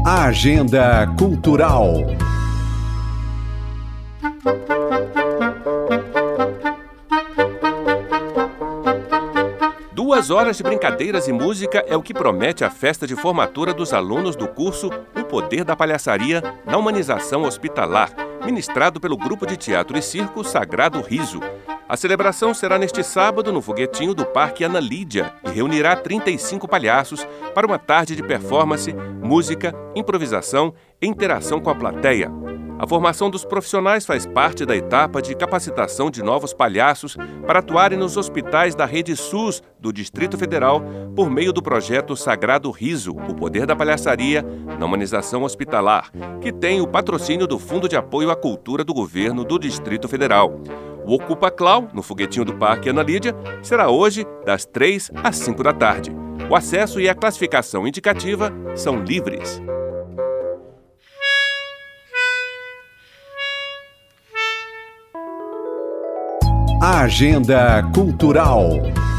A Agenda Cultural. Duas horas de brincadeiras e música é o que promete a festa de formatura dos alunos do curso O Poder da Palhaçaria na Humanização Hospitalar, ministrado pelo Grupo de Teatro e Circo Sagrado Riso. A celebração será neste sábado no foguetinho do Parque Ana Lídia e reunirá 35 palhaços para uma tarde de performance, música, improvisação e interação com a plateia. A formação dos profissionais faz parte da etapa de capacitação de novos palhaços para atuarem nos hospitais da rede SUS do Distrito Federal por meio do projeto Sagrado Riso, o Poder da Palhaçaria na Humanização Hospitalar, que tem o patrocínio do Fundo de Apoio à Cultura do Governo do Distrito Federal. O Ocupa Clau, no foguetinho do Parque Ana Lídia, será hoje das 3 às 5 da tarde. O acesso e a classificação indicativa são livres. A Agenda Cultural.